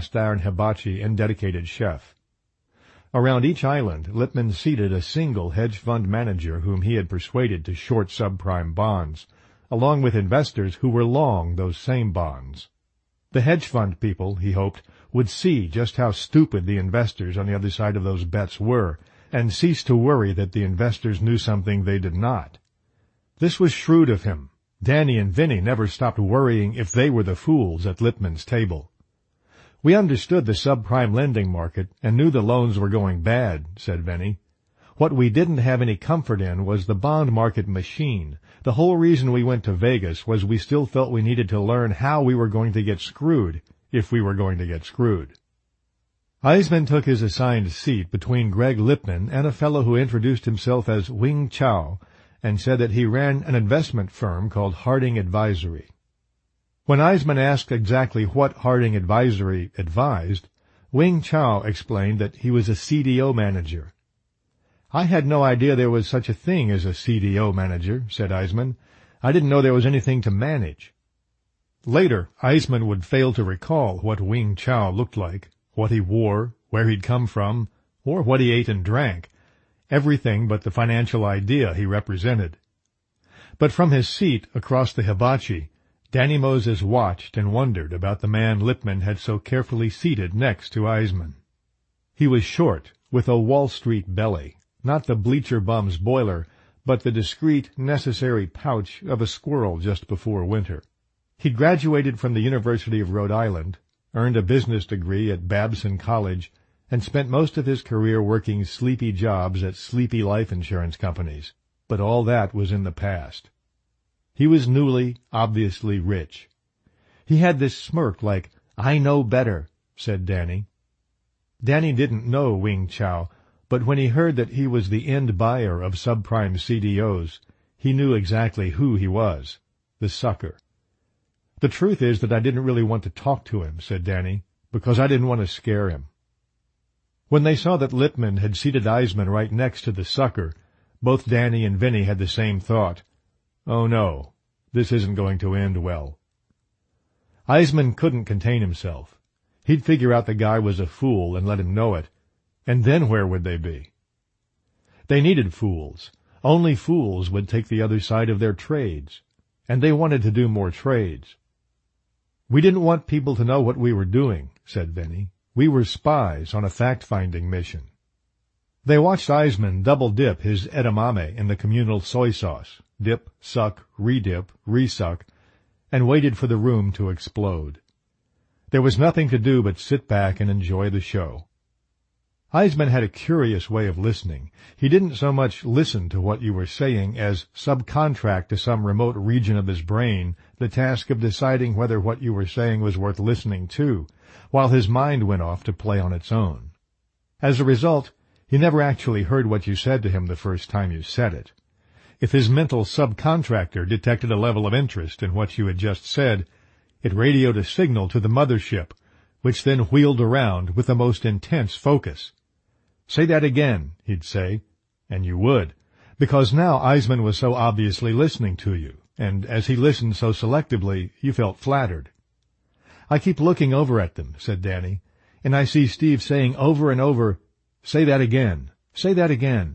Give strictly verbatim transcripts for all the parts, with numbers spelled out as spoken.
cast-iron hibachi and dedicated chef. Around each island, Lippmann seated a single hedge fund manager whom he had persuaded to short subprime bonds, along with investors who were long those same bonds. The hedge fund people, he hoped, would see just how stupid the investors on the other side of those bets were, and cease to worry that the investors knew something they did not. This was shrewd of him. Danny and Vinny never stopped worrying if they were the fools at Lippmann's table. "We understood the subprime lending market and knew the loans were going bad," said Vinny. "What we didn't have any comfort in was the bond market machine. The whole reason we went to Vegas was we still felt we needed to learn how we were going to get screwed, if we were going to get screwed." Eisman took his assigned seat between Greg Lippmann and a fellow who introduced himself as Wing Chow and said that he ran an investment firm called Harding Advisory. When Eisman asked exactly what Harding Advisory advised, Wing Chow explained that he was a C D O manager. "I had no idea there was such a thing as a C D O manager," said Eisman. "I didn't know there was anything to manage." Later, Eisman would fail to recall what Wing Chow looked like, what he wore, where he'd come from, or what he ate and drank, everything but the financial idea he represented. But from his seat across the hibachi, Danny Moses watched and wondered about the man Lippmann had so carefully seated next to Eisman. He was short, with a Wall Street belly, not the bleacher bum's boiler, but the discreet, necessary pouch of a squirrel just before winter. He graduated from the University of Rhode Island, earned a business degree at Babson College, and spent most of his career working sleepy jobs at sleepy life insurance companies. But all that was in the past. He was newly, obviously rich. He had this smirk like, "I know better," said Danny. Danny didn't know Wing Chow, but when he heard that he was the end buyer of subprime C D Os, he knew exactly who he was, the sucker. "The truth is that I didn't really want to talk to him," said Danny, "because I didn't want to scare him." When they saw that Lippmann had seated Eisman right next to the sucker, both Danny and Vinny had the same thought. "Oh, no, this isn't going to end well." Eisman couldn't contain himself. He'd figure out the guy was a fool and let him know it, and then where would they be? They needed fools. Only fools would take the other side of their trades, and they wanted to do more trades. "We didn't want people to know what we were doing," said Vinny. "We were spies on a fact-finding mission." They watched Eisman double-dip his edamame in the communal soy sauce, dip, suck, re-dip, re-suck, and waited for the room to explode. There was nothing to do but sit back and enjoy the show. Eisman had a curious way of listening. He didn't so much listen to what you were saying as subcontract to some remote region of his brain the task of deciding whether what you were saying was worth listening to, while his mind went off to play on its own. As a result, he never actually heard what you said to him the first time you said it. If his mental subcontractor detected a level of interest in what you had just said, it radioed a signal to the mothership, which then wheeled around with the most intense focus. "Say that again," he'd say, and you would, because now Eisman was so obviously listening to you, and as he listened so selectively, you felt flattered. "I keep looking over at them," said Danny, "and I see Steve saying over and over, 'Say that again, say that again.'"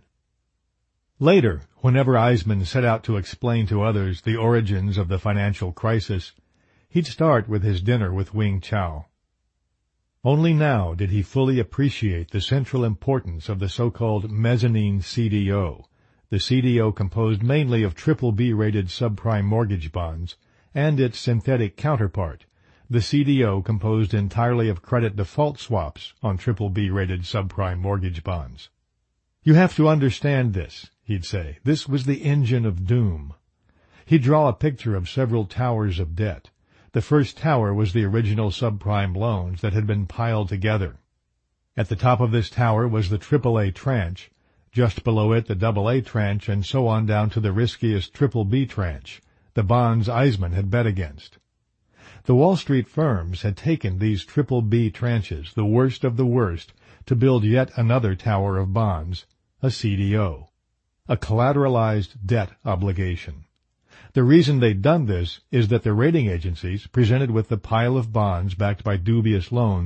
Later, whenever Eisman set out to explain to others the origins of the financial crisis, he'd start with his dinner with Wing Chow. Only now did he fully appreciate the central importance of the so-called mezzanine C D O, the C D O composed mainly of triple B-rated subprime mortgage bonds, and its synthetic counterpart, the C D O composed entirely of credit default swaps on triple B-rated subprime mortgage bonds. "You have to understand this," he'd say. "This was the engine of doom." He'd draw a picture of several towers of debt. The first tower was the original subprime loans that had been piled together. At the top of this tower was the triple A tranche, just below it the double A tranche, and so on down to the riskiest triple B tranche, the bonds Eisman had bet against. The Wall Street firms had taken these triple B tranches, the worst of the worst, to build yet another tower of bonds, a C D O, a collateralized debt obligation. The reason they'd done this is that the rating agencies, presented with the pile of bonds backed by dubious loans,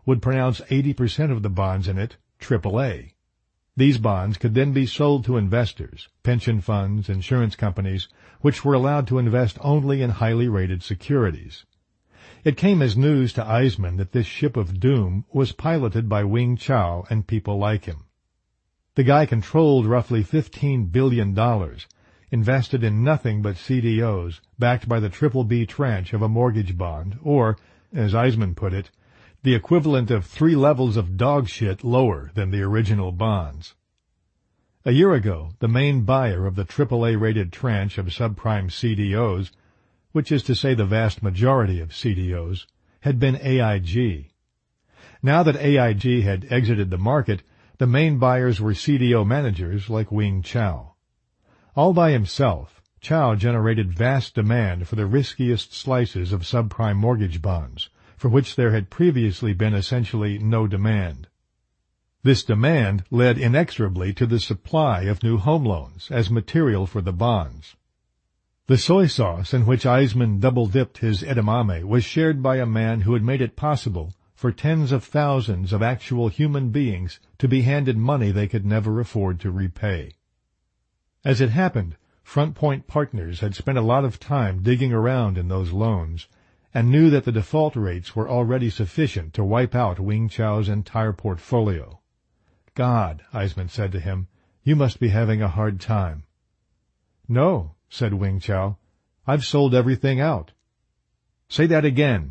would pronounce eighty percent of the bonds in it triple A. These bonds could then be sold to investors, pension funds, insurance companies, which were allowed to invest only in highly rated securities. It came as news to Eisman that this ship of doom was piloted by Wing Chao and people like him. The guy controlled roughly fifteen billion dollars, invested in nothing but C D Os, backed by the triple B tranche of a mortgage bond, or, as Eisman put it, the equivalent of three levels of dog shit lower than the original bonds. A year ago, the main buyer of the triple A-rated tranche of subprime C D Os, which is to say the vast majority of C D Os, had been A I G. Now that A I G had exited the market, the main buyers were C D O managers like Wing Chao. All by himself, Chao generated vast demand for the riskiest slices of subprime mortgage bonds, for which there had previously been essentially no demand. This demand led inexorably to the supply of new home loans as material for the bonds. The soy sauce in which Eisman double-dipped his edamame was shared by a man who had made it possible for tens of thousands of actual human beings to be handed money they could never afford to repay. As it happened, Front Point Partners had spent a lot of time digging around in those loans and knew that the default rates were already sufficient to wipe out Wing Chao's entire portfolio. "God," Eisman said to him, "you must be having a hard time." "No," said Wing Chao, "I've sold everything out." "Say that again."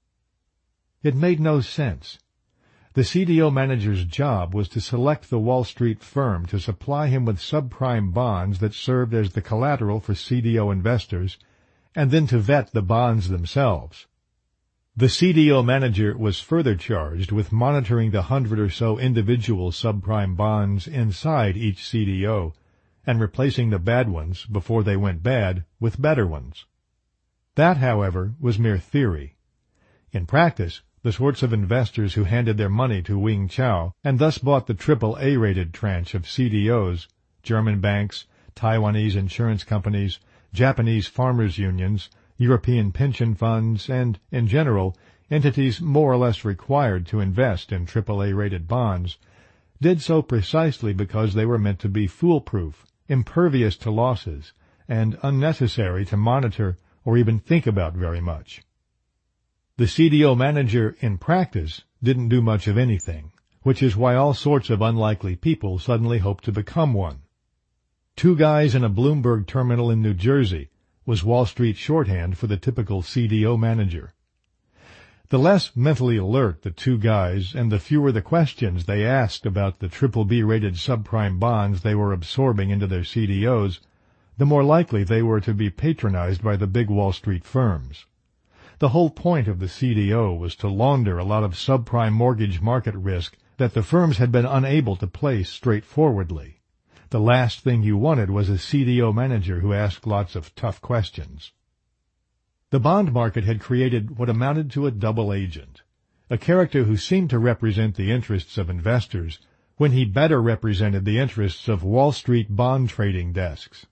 It made no sense. The C D O manager's job was to select the Wall Street firm to supply him with subprime bonds that served as the collateral for C D O investors, and then to vet the bonds themselves. The C D O manager was further charged with monitoring the hundred or so individual subprime bonds inside each C D O and replacing the bad ones before they went bad with better ones. That, however, was mere theory. In practice, the sorts of investors who handed their money to Wing Chao and thus bought the triple A-rated tranche of C D Os, German banks, Taiwanese insurance companies, Japanese farmers' unions, European pension funds, and, in general, entities more or less required to invest in triple A-rated bonds, did so precisely because they were meant to be foolproof, impervious to losses, and unnecessary to monitor or even think about very much. The C D O manager, in practice, didn't do much of anything, which is why all sorts of unlikely people suddenly hope to become one. Two guys in a Bloomberg terminal in New Jersey was Wall Street shorthand for the typical C D O manager. The less mentally alert the two guys and the fewer the questions they asked about the triple B-rated subprime bonds they were absorbing into their C D Os, the more likely they were to be patronized by the big Wall Street firms. The whole point of the C D O was to launder a lot of subprime mortgage market risk that the firms had been unable to place straightforwardly. The last thing you wanted was a C D O manager who asked lots of tough questions. The bond market had created what amounted to a double agent, a character who seemed to represent the interests of investors when he better represented the interests of Wall Street bond trading desks.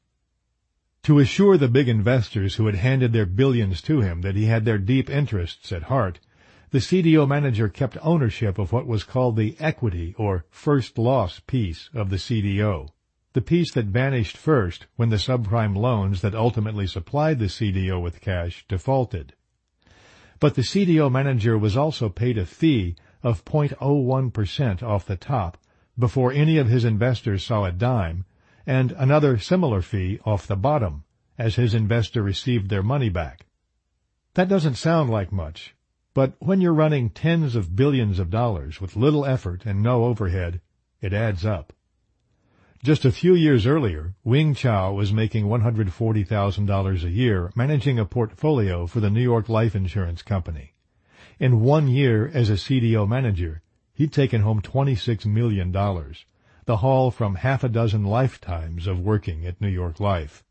To assure the big investors who had handed their billions to him that he had their deep interests at heart, the C D O manager kept ownership of what was called the equity or first loss piece of the C D O, the piece that vanished first when the subprime loans that ultimately supplied the C D O with cash defaulted. But the C D O manager was also paid a fee of zero point zero one percent off the top before any of his investors saw a dime, and another similar fee off the bottom as his investor received their money back. That doesn't sound like much, but when you're running tens of billions of dollars with little effort and no overhead, it adds up. Just a few years earlier, Wing Chao was making one hundred forty thousand dollars a year managing a portfolio for the New York Life Insurance Company. In one year as a C D O manager, he'd taken home twenty-six million dollars, the haul from half a dozen lifetimes of working at New York Life.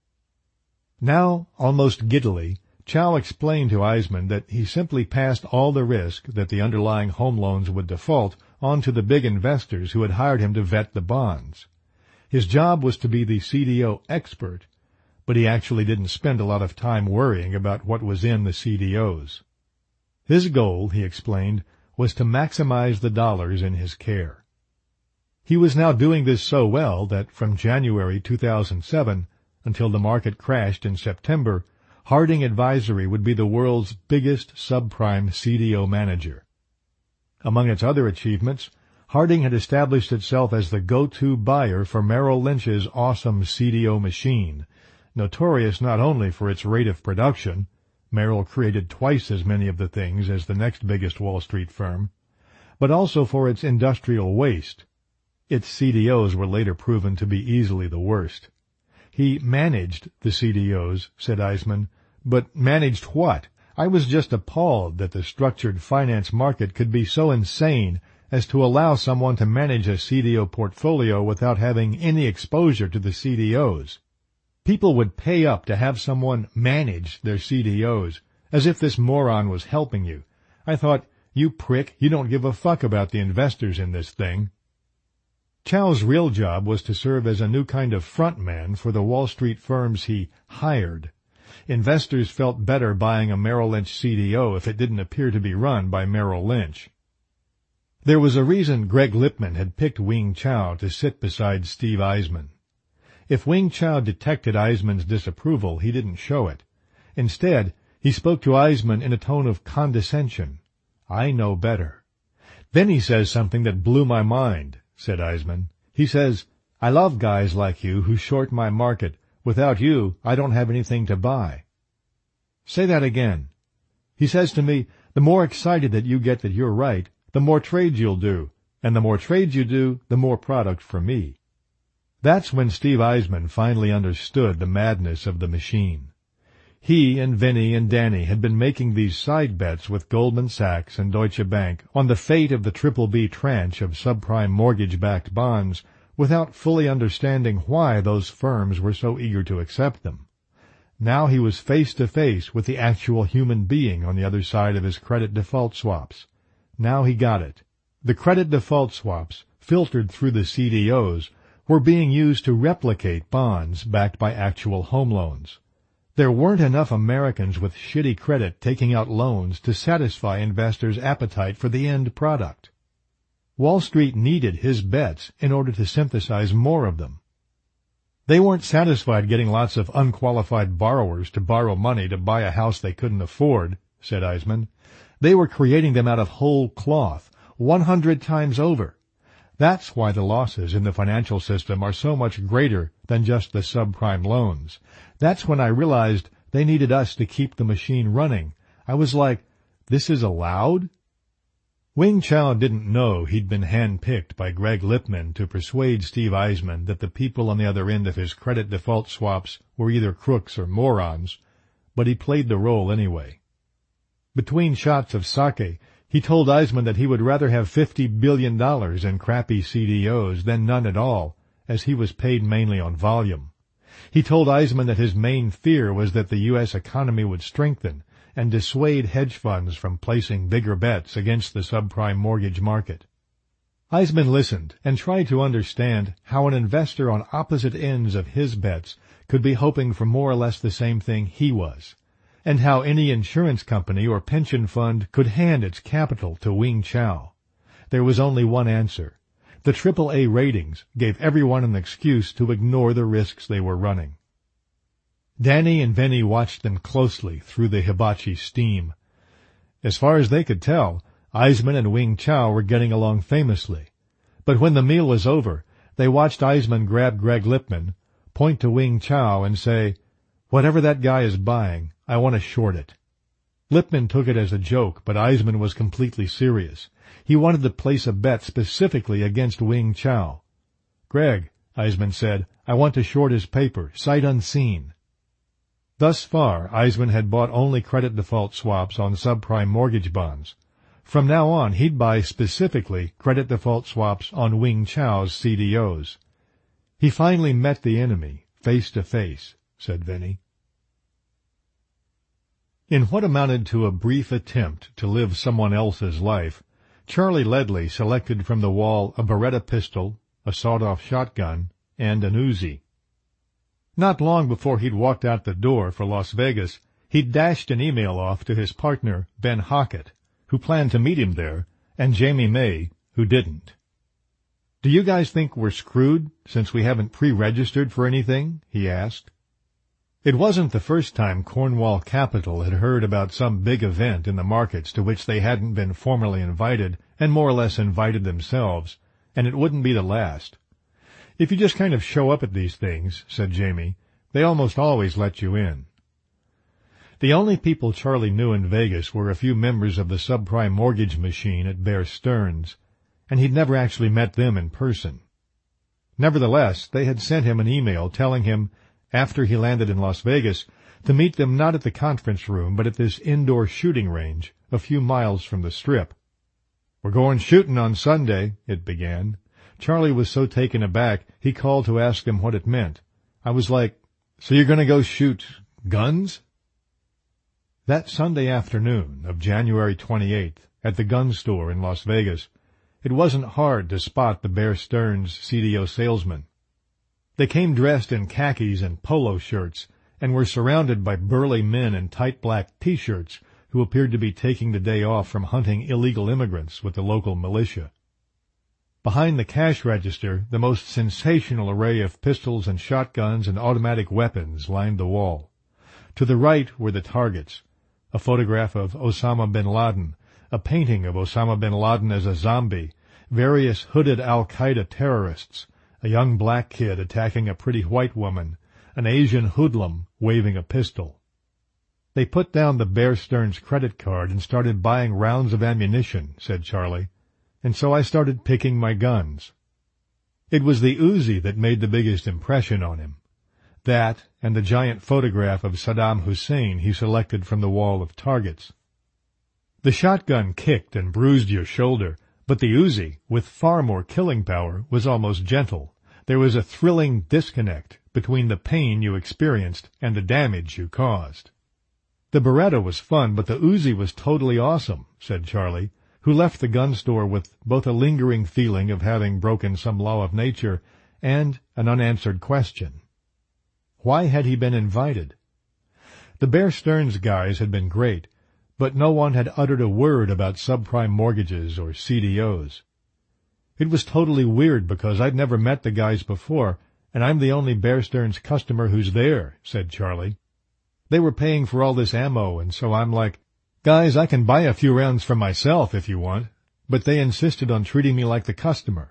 Now, almost giddily, Chao explained to Eisman that he simply passed all the risk that the underlying home loans would default on to the big investors who had hired him to vet the bonds. His job was to be the C D O expert, but he actually didn't spend a lot of time worrying about what was in the C D Os. His goal, he explained, was to maximize the dollars in his care. He was now doing this so well that from January two thousand seven until the market crashed in September, Harding Advisory would be the world's biggest subprime C D O manager. Among its other achievements, Harding had established itself as the go-to buyer for Merrill Lynch's awesome C D O machine, notorious not only for its rate of production — Merrill created twice as many of the things as the next biggest Wall Street firm — but also for its industrial waste. Its C D Os were later proven to be easily the worst. He managed the C D Os, said Eisman, but managed what? I was just appalled that the structured finance market could be so insane as to allow someone to manage a C D O portfolio without having any exposure to the C D Os. People would pay up to have someone manage their C D Os, as if this moron was helping you. I thought, you prick, you don't give a fuck about the investors in this thing. Chow's real job was to serve as a new kind of front man for the Wall Street firms he hired. Investors felt better buying a Merrill Lynch C D O if it didn't appear to be run by Merrill Lynch. There was a reason Greg Lippmann had picked Wing Chow to sit beside Steve Eisman. If Wing Chow detected Eisman's disapproval, he didn't show it. Instead, he spoke to Eisman in a tone of condescension. I know better. Then he says something that blew my mind, said Eisman. He says, I love guys like you who short my market. Without you, I don't have anything to buy. Say that again. He says to me, the more excited that you get that you're right, the more trades you'll do, and the more trades you do, the more product for me. That's when Steve Eisman finally understood the madness of the machine. He and Vinny and Danny had been making these side bets with Goldman Sachs and Deutsche Bank on the fate of the triple B tranche of subprime mortgage-backed bonds without fully understanding why those firms were so eager to accept them. Now he was face to face with the actual human being on the other side of his credit default swaps. Now he got it. The credit default swaps, filtered through the C D Os, were being used to replicate bonds backed by actual home loans. There weren't enough Americans with shitty credit taking out loans to satisfy investors' appetite for the end product. Wall Street needed his bets in order to synthesize more of them. They weren't satisfied getting lots of unqualified borrowers to borrow money to buy a house they couldn't afford, said Eisman. They were creating them out of whole cloth, one hundred times over. That's why the losses in the financial system are so much greater than just the subprime loans. That's when I realized they needed us to keep the machine running. I was like, this is allowed? Wing Chow didn't know he'd been hand-picked by Greg Lippmann to persuade Steve Eisman that the people on the other end of his credit default swaps were either crooks or morons, but he played the role anyway. Between shots of sake, he told Eisman that he would rather have fifty billion dollars in crappy C D Os than none at all, as he was paid mainly on volume. He told Eisman that his main fear was that the U S economy would strengthen and dissuade hedge funds from placing bigger bets against the subprime mortgage market. Eisman listened and tried to understand how an investor on opposite ends of his bets could be hoping for more or less the same thing he was, and how any insurance company or pension fund could hand its capital to Wing Chow. There was only one answer. The triple A ratings gave everyone an excuse to ignore the risks they were running. Danny and Vinny watched them closely through the hibachi steam. As far as they could tell, Eisman and Wing Chow were getting along famously. But when the meal was over, they watched Eisman grab Greg Lippmann, point to Wing Chow, and say, "Whatever that guy is buying, I want to short it." Lippmann took it as a joke, but Eisman was completely serious. He wanted to place a bet specifically against Wing Chow. "Greg," Eisman said, "I want to short his paper, sight unseen." Thus far, Eisman had bought only credit default swaps on subprime mortgage bonds. From now on, he'd buy specifically credit default swaps on Wing Chow's C D Os. He finally met the enemy, face to face, said Vinny. In what amounted to a brief attempt to live someone else's life, Charlie Ledley selected from the wall a Beretta pistol, a sawed-off shotgun, and an Uzi. Not long before he'd walked out the door for Las Vegas, he'd dashed an email off to his partner, Ben Hockett, who planned to meet him there, and Jamie May, who didn't. "Do you guys think we're screwed since we haven't pre-registered for anything?" he asked. It wasn't the first time Cornwall Capital had heard about some big event in the markets to which they hadn't been formally invited and more or less invited themselves, and it wouldn't be the last. "If you just kind of show up at these things," said Jamie, "they almost always let you in." The only people Charlie knew in Vegas were a few members of the subprime mortgage machine at Bear Stearns, and he'd never actually met them in person. Nevertheless, they had sent him an email telling him, after he landed in Las Vegas, to meet them not at the conference room but at this indoor shooting range a few miles from the Strip. "We're going shooting on Sunday," it began. Charlie was so taken aback he called to ask him what it meant. I was like, "So you're going to go shoot guns?" That Sunday afternoon of January twenty-eighth, at the gun store in Las Vegas, it wasn't hard to spot the Bear Stearns C D O salesmen. They came dressed in khakis and polo shirts and were surrounded by burly men in tight black T-shirts who appeared to be taking the day off from hunting illegal immigrants with the local militia. Behind the cash register, the most sensational array of pistols and shotguns and automatic weapons lined the wall. To the right were the targets, a photograph of Osama bin Laden, a painting of Osama bin Laden as a zombie, various hooded al-Qaeda terrorists, a young black kid attacking a pretty white woman, an Asian hoodlum waving a pistol. "They put down the Bear Stearns credit card and started buying rounds of ammunition," said Charlie, "and so I started picking my guns." It was the Uzi that made the biggest impression on him. That, and the giant photograph of Saddam Hussein he selected from the wall of targets. The shotgun kicked and bruised your shoulder, but the Uzi, with far more killing power, was almost gentle. There was a thrilling disconnect between the pain you experienced and the damage you caused. "The Beretta was fun, but the Uzi was totally awesome," said Charlie, who left the gun store with both a lingering feeling of having broken some law of nature and an unanswered question. Why had he been invited? The Bear Stearns guys had been great, but no one had uttered a word about subprime mortgages or C D Os. It was totally weird because I'd never met the guys before, and I'm the only Bear Stearns customer who's there, said Charlie. They were paying for all this ammo, and so I'm like, "Guys, I can buy a few rounds for myself if you want," but they insisted on treating me like the customer.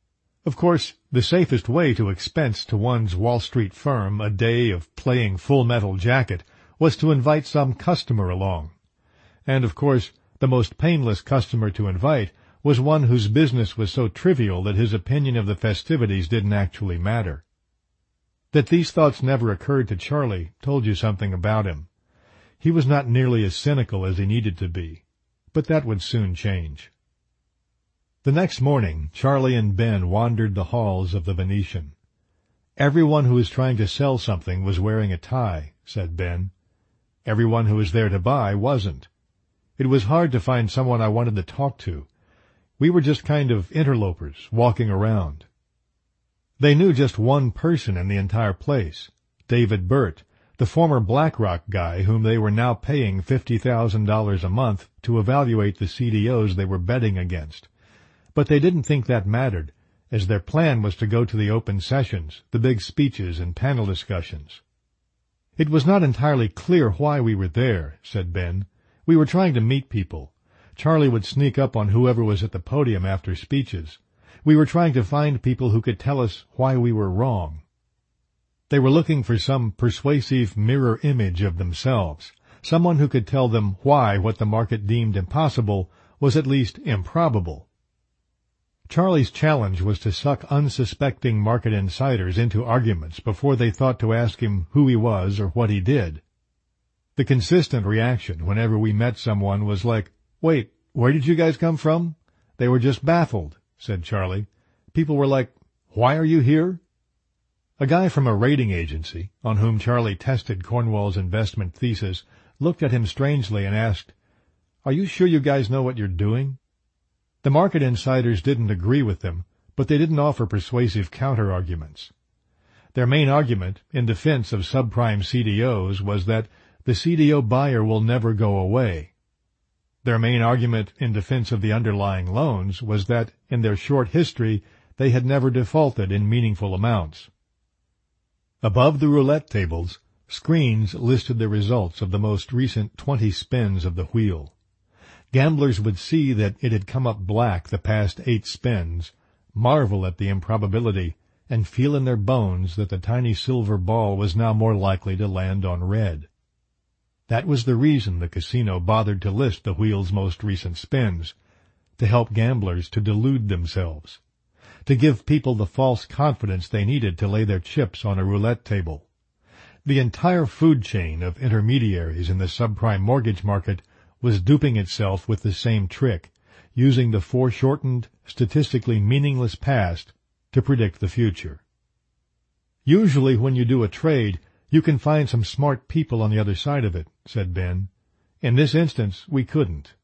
Of course, the safest way to expense to one's Wall Street firm a day of playing Full Metal Jacket was to invite some customer along. And, of course, the most painless customer to invite was one whose business was so trivial that his opinion of the festivities didn't actually matter. That these thoughts never occurred to Charlie told you something about him. He was not nearly as cynical as he needed to be, but that would soon change. The next morning, Charlie and Ben wandered the halls of the Venetian. "Everyone who was trying to sell something was wearing a tie," said Ben. "Everyone who was there to buy wasn't. It was hard to find someone I wanted to talk to. We were just kind of interlopers, walking around." They knew just one person in the entire place, David Burt, the former BlackRock guy whom they were now paying fifty thousand dollars a month to evaluate the C D Os they were betting against. But they didn't think that mattered, as their plan was to go to the open sessions, the big speeches and panel discussions. "It was not entirely clear why we were there," said Ben. "We were trying to meet people. Charlie would sneak up on whoever was at the podium after speeches. We were trying to find people who could tell us why we were wrong. They were looking for some persuasive mirror image of themselves, someone who could tell them why what the market deemed impossible was at least improbable." Charlie's challenge was to suck unsuspecting market insiders into arguments before they thought to ask him who he was or what he did. The consistent reaction whenever we met someone was like, "Wait, where did you guys come from?" "They were just baffled," said Charlie. "People were like, 'Why are you here?'" A guy from a rating agency, on whom Charlie tested Cornwall's investment thesis, looked at him strangely and asked, "Are you sure you guys know what you're doing?" The market insiders didn't agree with them, but they didn't offer persuasive counter-arguments. Their main argument, in defense of subprime C D Os, was that the C D O buyer will never go away. Their main argument in defense of the underlying loans was that, in their short history, they had never defaulted in meaningful amounts. Above the roulette tables, screens listed the results of the most recent twenty spins of the wheel. Gamblers would see that it had come up black the past eight spins, marvel at the improbability, and feel in their bones that the tiny silver ball was now more likely to land on red. That was the reason the casino bothered to list the wheel's most recent spins, to help gamblers to delude themselves, to give people the false confidence they needed to lay their chips on a roulette table. The entire food chain of intermediaries in the subprime mortgage market was duping itself with the same trick, using the foreshortened, statistically meaningless past to predict the future. Usually when you do a trade, you can find some smart people on the other side of it, said Ben. In this instance, we couldn't.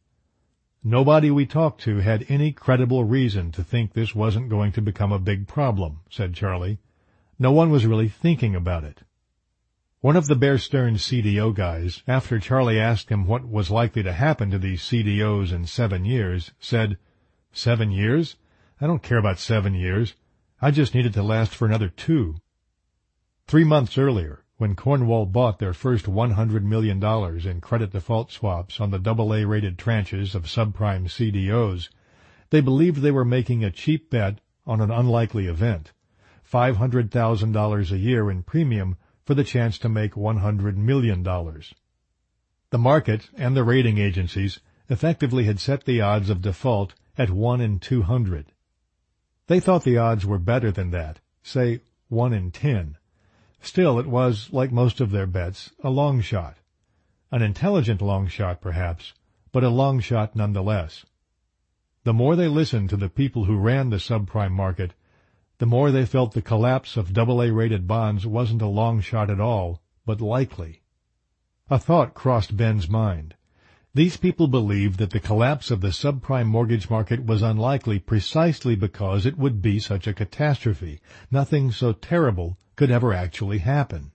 Nobody we talked to had any credible reason to think this wasn't going to become a big problem, said Charlie. No one was really thinking about it. One of the Bear Stearns C D O guys, after Charlie asked him what was likely to happen to these C D Os in seven years, said, Seven years? I don't care about seven years. I just need it to last for another two. Three months earlier, when Cornwall bought their first one hundred million dollars in credit default swaps on the double A rated tranches of subprime C D Os, they believed they were making a cheap bet on an unlikely event, five hundred thousand dollars a year in premium for the chance to make one hundred million dollars. The market and the rating agencies effectively had set the odds of default at one in two hundred. They thought the odds were better than that, say one in ten. Still, it was, like most of their bets, a long shot. An intelligent long shot, perhaps, but a long shot nonetheless. The more they listened to the people who ran the subprime market, the more they felt the collapse of double A rated bonds wasn't a long shot at all, but likely. A thought crossed Ben's mind. These people believed that the collapse of the subprime mortgage market was unlikely precisely because it would be such a catastrophe. Nothing so terrible could ever actually happen.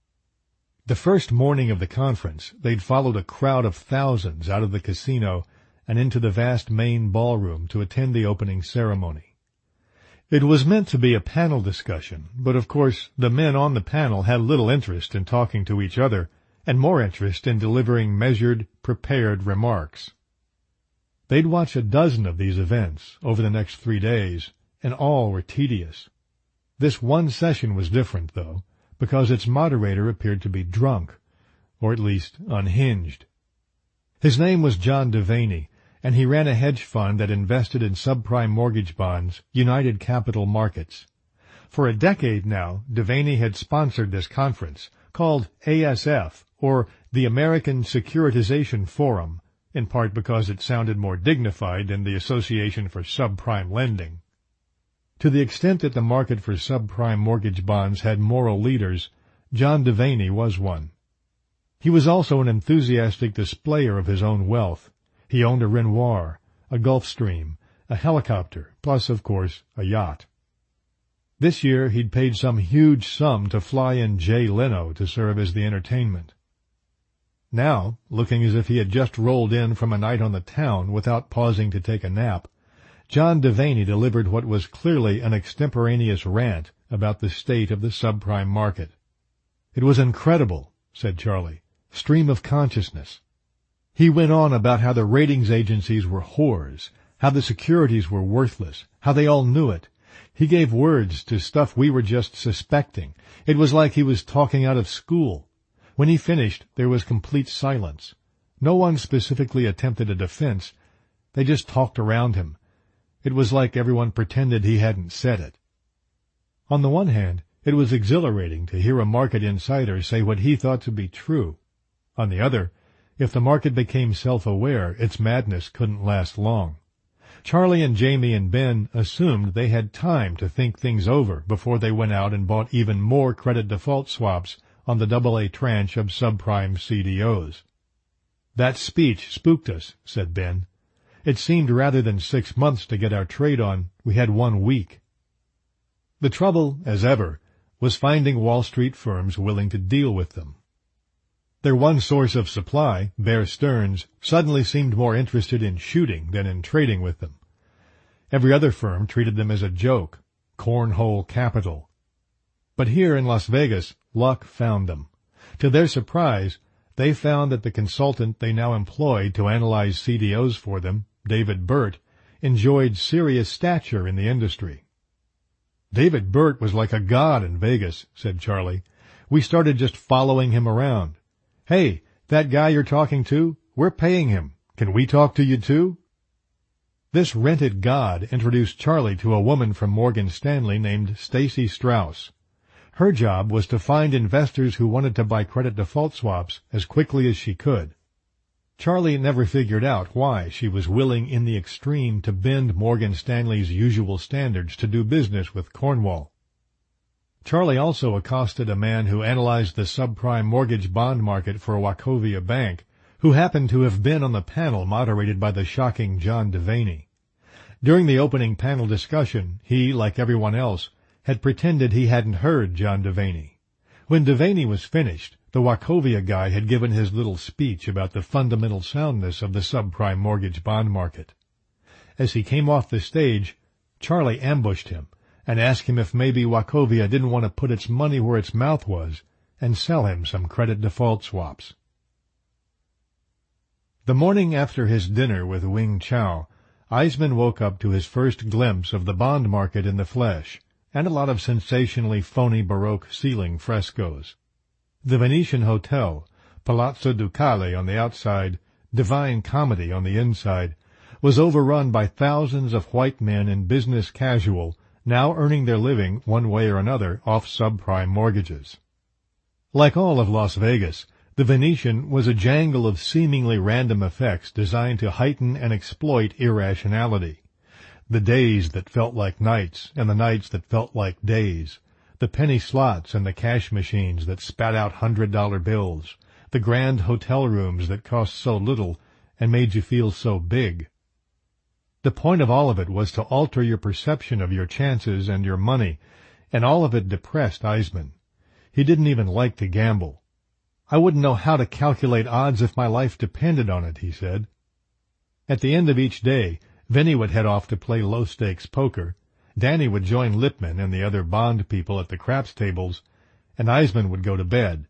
The first morning of the conference, they'd followed a crowd of thousands out of the casino and into the vast main ballroom to attend the opening ceremony. It was meant to be a panel discussion, but of course the men on the panel had little interest in talking to each other, and more interest in delivering measured, prepared remarks. They'd watch a dozen of these events over the next three days, and all were tedious. This one session was different, though, because its moderator appeared to be drunk, or at least unhinged. His name was John Devaney, and he ran a hedge fund that invested in subprime mortgage bonds, United Capital Markets. For a decade now, Devaney had sponsored this conference, called A S F, or the American Securitization Forum, in part because it sounded more dignified than the Association for Subprime Lending. To the extent that the market for subprime mortgage bonds had moral leaders, John Devaney was one. He was also an enthusiastic displayer of his own wealth. He owned a Renoir, a Gulfstream, a helicopter, plus, of course, a yacht. This year he'd paid some huge sum to fly in Jay Leno to serve as the entertainment. Now, looking as if he had just rolled in from a night on the town without pausing to take a nap, John Devaney delivered what was clearly an extemporaneous rant about the state of the subprime market. It was incredible, said Charlie. Stream of consciousness. He went on about how the ratings agencies were whores, how the securities were worthless, how they all knew it. He gave words to stuff we were just suspecting. It was like he was talking out of school. When he finished, there was complete silence. No one specifically attempted a defense. They just talked around him. It was like everyone pretended he hadn't said it. On the one hand, it was exhilarating to hear a market insider say what he thought to be true. On the other, if the market became self-aware, its madness couldn't last long. Charlie and Jamie and Ben assumed they had time to think things over before they went out and bought even more credit default swaps on the double A tranche of subprime C D Os. That speech spooked us, said Ben. It seemed rather than six months to get our trade on, we had one week. The trouble, as ever, was finding Wall Street firms willing to deal with them. Their one source of supply, Bear Stearns, suddenly seemed more interested in shooting than in trading with them. Every other firm treated them as a joke, cornhole capital. But here in Las Vegas, luck found them. To their surprise, they found that the consultant they now employed to analyze C D Os for them, David Burt, enjoyed serious stature in the industry. "David Burt was like a god in Vegas," said Charlie. "We started just following him around. Hey, that guy you're talking to, we're paying him. Can we talk to you too?" This rented god introduced Charlie to a woman from Morgan Stanley named Stacy Strauss. Her job was to find investors who wanted to buy credit default swaps as quickly as she could. Charlie never figured out why she was willing in the extreme to bend Morgan Stanley's usual standards to do business with Cornwall. Charlie also accosted a man who analyzed the subprime mortgage bond market for Wachovia Bank, who happened to have been on the panel moderated by the shocking John Devaney. During the opening panel discussion, he, like everyone else, had pretended he hadn't heard John Devaney. When Devaney was finished, the Wachovia guy had given his little speech about the fundamental soundness of the subprime mortgage bond market. As he came off the stage, Charlie ambushed him and asked him if maybe Wachovia didn't want to put its money where its mouth was and sell him some credit default swaps. The morning after his dinner with Wing Chow, Eisman woke up to his first glimpse of the bond market in the flesh, and a lot of sensationally phony Baroque ceiling frescoes. The Venetian Hotel, Palazzo Ducale on the outside, Divine Comedy on the inside, was overrun by thousands of white men in business casual, now earning their living one way or another off subprime mortgages. Like all of Las Vegas, the Venetian was a jangle of seemingly random effects designed to heighten and exploit irrationality. The days that felt like nights and the nights that felt like days, the penny slots and the cash machines that spat out hundred-dollar bills, the grand hotel rooms that cost so little and made you feel so big. The point of all of it was to alter your perception of your chances and your money, and all of it depressed Eisman. He didn't even like to gamble. "I wouldn't know how to calculate odds if my life depended on it," he said. At the end of each day, Vinny would head off to play low-stakes poker, Danny would join Lipman and the other bond people at the craps tables, and Eisman would go to bed.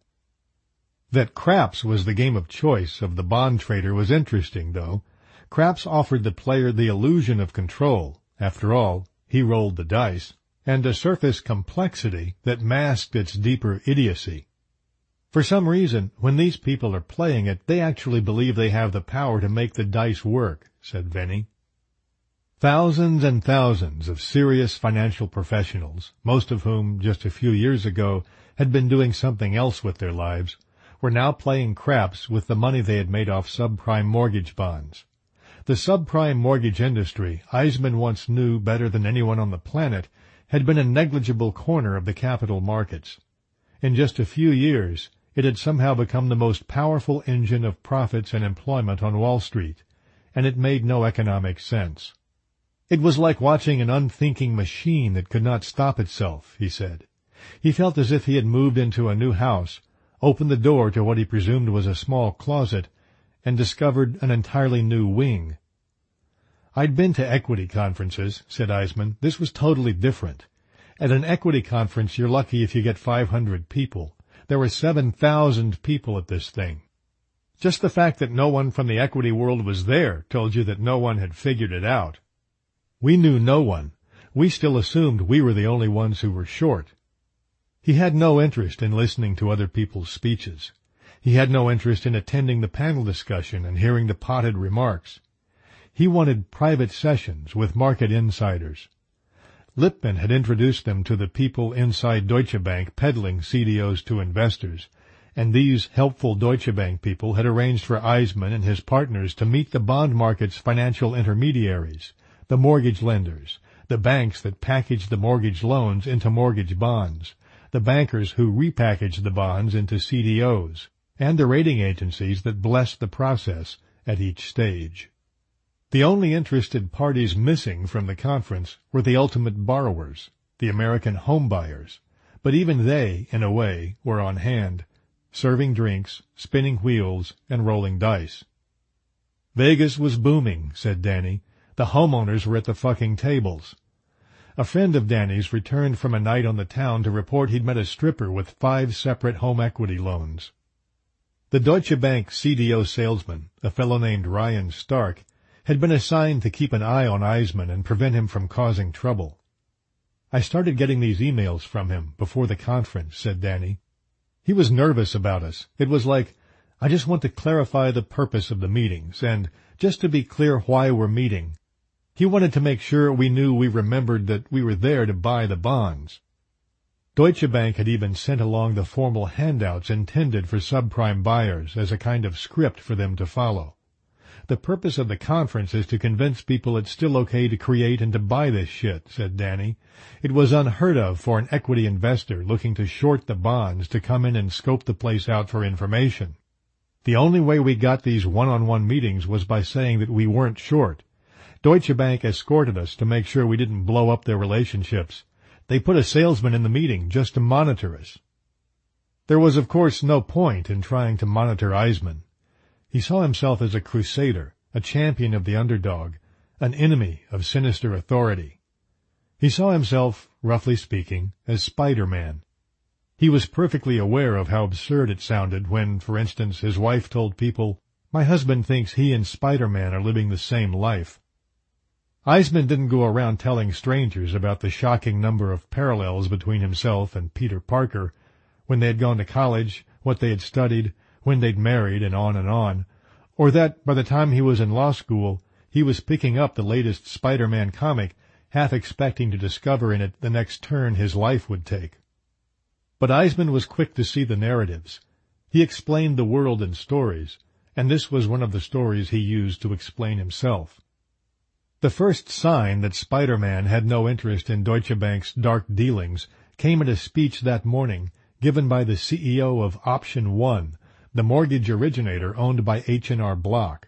That craps was the game of choice of the bond trader was interesting, though. Craps offered the player the illusion of control. After all, he rolled the dice, and a surface complexity that masked its deeper idiocy. For some reason, when these people are playing it, they actually believe they have the power to make the dice work, said Vinny. Thousands and thousands of serious financial professionals, most of whom, just a few years ago, had been doing something else with their lives, were now playing craps with the money they had made off subprime mortgage bonds. The subprime mortgage industry, Eisman once knew better than anyone on the planet, had been a negligible corner of the capital markets. In just a few years, it had somehow become the most powerful engine of profits and employment on Wall Street, and it made no economic sense. It was like watching an unthinking machine that could not stop itself, he said. He felt as if he had moved into a new house, opened the door to what he presumed was a small closet, and discovered an entirely new wing. I'd been to equity conferences, said Eisman. This was totally different. At an equity conference, you're lucky if you get five hundred people. There were seven thousand people at this thing. Just the fact that no one from the equity world was there told you that no one had figured it out. We knew no one. We still assumed we were the only ones who were short. He had no interest in listening to other people's speeches. He had no interest in attending the panel discussion and hearing the potted remarks. He wanted private sessions with market insiders. Lipman had introduced them to the people inside Deutsche Bank peddling C D Os to investors, and these helpful Deutsche Bank people had arranged for Eisman and his partners to meet the bond market's financial intermediaries, the mortgage lenders, the banks that packaged the mortgage loans into mortgage bonds, the bankers who repackaged the bonds into C D Os, and the rating agencies that blessed the process at each stage. The only interested parties missing from the conference were the ultimate borrowers, the American home buyers, but even they, in a way, were on hand. serving drinks, spinning wheels, and rolling dice. Vegas was booming, said Danny. The homeowners were at the fucking tables. A friend of Danny's returned from a night on the town to report he'd met a stripper with five separate home equity loans. The Deutsche Bank C D O salesman, a fellow named Ryan Stark, had been assigned to keep an eye on Eisman and prevent him from causing trouble. I started getting these emails from him before the conference, said Danny. He was nervous about us. It was like, I just want to clarify the purpose of the meetings, and just to be clear why we're meeting. He wanted to make sure we knew we remembered that we were there to buy the bonds. Deutsche Bank had even sent along the formal handouts intended for subprime buyers as a kind of script for them to follow. The purpose of the conference is to convince people it's still okay to create and to buy this shit, said Danny. It was unheard of for an equity investor looking to short the bonds to come in and scope the place out for information. The only way we got these one-on-one meetings was by saying that we weren't short. Deutsche Bank escorted us to make sure we didn't blow up their relationships. They put a salesman in the meeting just to monitor us. There was, of course, no point in trying to monitor Eisman. He saw himself as a crusader, a champion of the underdog, an enemy of sinister authority. He saw himself, roughly speaking, as Spider-Man. He was perfectly aware of how absurd it sounded when, for instance, his wife told people, "My husband thinks he and Spider-Man are living the same life." Eisman didn't go around telling strangers about the shocking number of parallels between himself and Peter Parker, when they had gone to college, what they had studied, when they'd married, and on and on, or that, by the time he was in law school, he was picking up the latest Spider-Man comic, half expecting to discover in it the next turn his life would take. But Eisman was quick to see the narratives. He explained the world in stories, and this was one of the stories he used to explain himself. The first sign that Spider-Man had no interest in Deutsche Bank's dark dealings came at a speech that morning given by the C E O of Option One, the mortgage originator owned by H and R Block.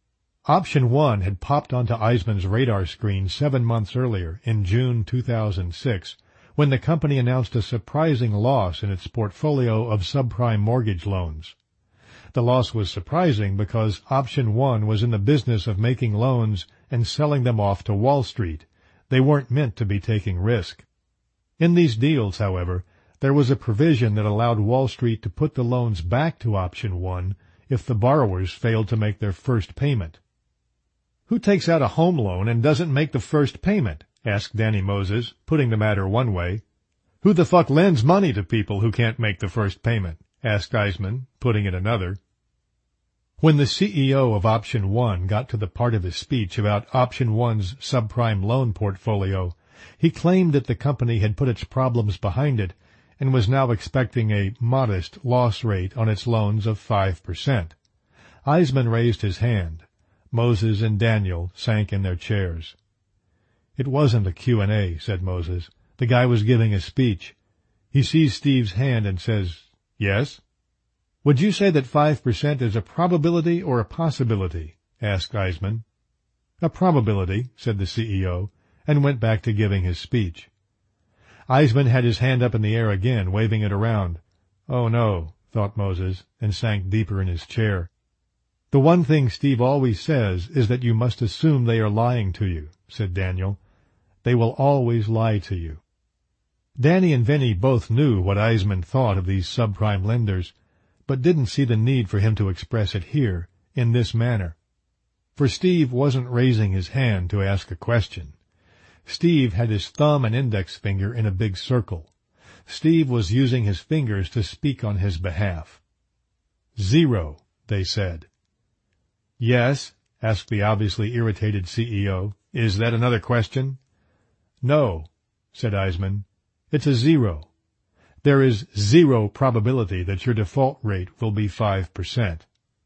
Option One had popped onto Eisman's radar screen seven months earlier, in June two thousand six, when the company announced a surprising loss in its portfolio of subprime mortgage loans. The loss was surprising because Option One was in the business of making loans and selling them off to Wall Street. They weren't meant to be taking risk. In these deals, however, there was a provision that allowed Wall Street to put the loans back to Option One if the borrowers failed to make their first payment. "Who takes out a home loan and doesn't make the first payment?" asked Danny Moses, putting the matter one way. "Who the fuck lends money to people who can't make the first payment?" asked Eisman, putting it another. When the C E O of Option One got to the part of his speech about Option One's subprime loan portfolio, he claimed that the company had put its problems behind it and was now expecting a modest loss rate on its loans of five percent. Eisman raised his hand. Moses and Daniel sank in their chairs. "It wasn't a Q and A, said Moses. "The guy was giving a speech. He sees Steve's hand and says, 'Yes?' "Would you say that five percent is a probability or a possibility?" asked Eisman. "A probability," said the C E O, and went back to giving his speech. Eisman had his hand up in the air again, waving it around. "Oh, no," thought Moses, and sank deeper in his chair. "The one thing Steve always says is that you must assume they are lying to you," said Daniel. "They will always lie to you." Danny and Vinny both knew what Eisman thought of these subprime lenders, but didn't see the need for him to express it here, in this manner. For Steve wasn't raising his hand to ask a question. Steve had his thumb and index finger in a big circle. Steve was using his fingers to speak on his behalf. "Zero," they said. "Yes?" asked the obviously irritated C E O. "Is that another question?" "No," said Eisman. "It's a zero. There is zero probability that your default rate will be five percent.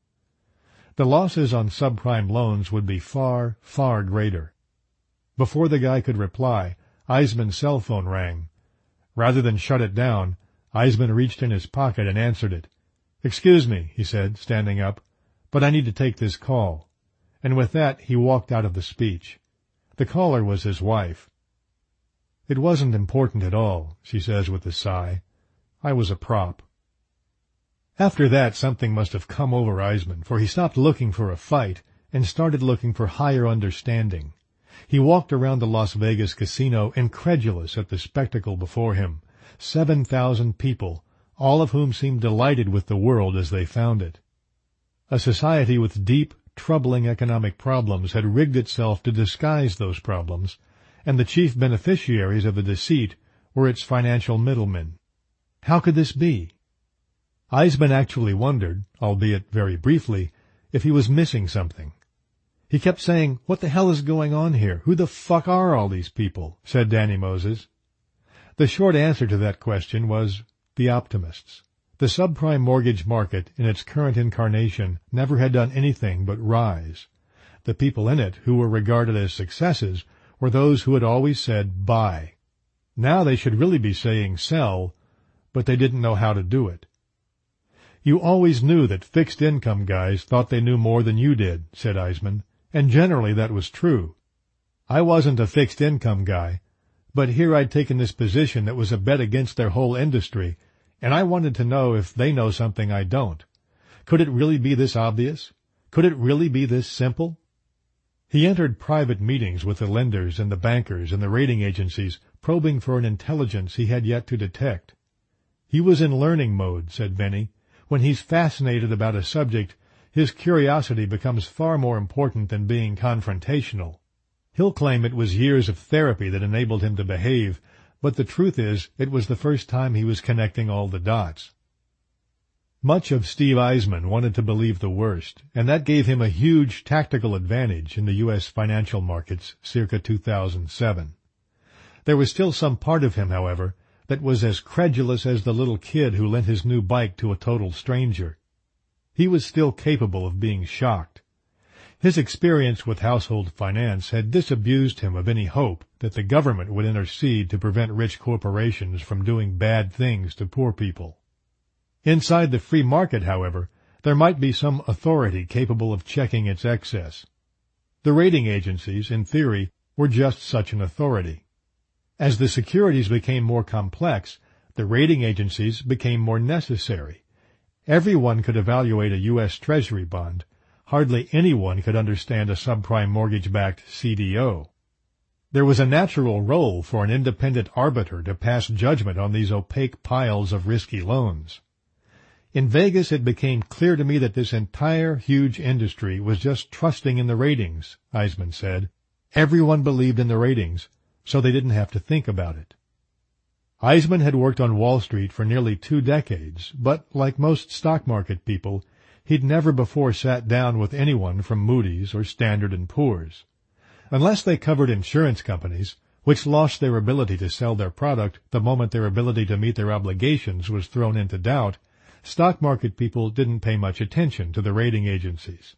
The losses on subprime loans would be far, far greater. Before the guy could reply, Eisman's cell phone rang. Rather than shut it down, Eisman reached in his pocket and answered it. "Excuse me," he said, standing up, "but I need to take this call." And with that he walked out of the speech. The caller was his wife. "It wasn't important at all," she says with a sigh. "I was a prop." After that, something must have come over Eisman, for he stopped looking for a fight and started looking for higher understanding. He walked around the Las Vegas casino incredulous at the spectacle before him. Seven thousand people, all of whom seemed delighted with the world as they found it. A society with deep, troubling economic problems had rigged itself to disguise those problems, and the chief beneficiaries of the deceit were its financial middlemen. How could this be? Eisman actually wondered, albeit very briefly, if he was missing something. He kept saying, "What the hell is going on here? Who the fuck are all these people?" said Danny Moses. The short answer to that question was the optimists. The subprime mortgage market in its current incarnation never had done anything but rise. The people in it who were regarded as successes were those who had always said buy. Now they should really be saying sell, but they didn't know how to do it. "You always knew that fixed-income guys thought they knew more than you did," said Eisman, and generally that was true. I wasn't a fixed-income guy, but here I'd taken this position that was a bet against their whole industry, and I wanted to know if they know something I don't. Could it really be this obvious? Could it really be this simple? He entered private meetings with the lenders and the bankers and the rating agencies, probing for an intelligence he had yet to detect. He was in learning mode, said Benny. When he's fascinated about a subject, his curiosity becomes far more important than being confrontational. He'll claim it was years of therapy that enabled him to behave, but the truth is it was the first time he was connecting all the dots. Much of Steve Eisman wanted to believe the worst, and that gave him a huge tactical advantage in the U S financial markets circa two thousand seven. There was still some part of him, however, that was as credulous as the little kid who lent his new bike to a total stranger. He was still capable of being shocked. His experience with household finance had disabused him of any hope that the government would intercede to prevent rich corporations from doing bad things to poor people. Inside the free market, however, there might be some authority capable of checking its excess. The rating agencies, in theory, were just such an authority. As the securities became more complex, the rating agencies became more necessary. Everyone could evaluate a U S Treasury bond. Hardly anyone could understand a subprime mortgage-backed C D O. There was a natural role for an independent arbiter to pass judgment on these opaque piles of risky loans. In Vegas, it became clear to me that this entire huge industry was just trusting in the ratings, Eisman said. Everyone believed in the ratings, so they didn't have to think about it. Eisman had worked on Wall Street for nearly two decades, but, like most stock market people, he'd never before sat down with anyone from Moody's or Standard and Poor's. Unless they covered insurance companies, which lost their ability to sell their product the moment their ability to meet their obligations was thrown into doubt, stock market people didn't pay much attention to the rating agencies.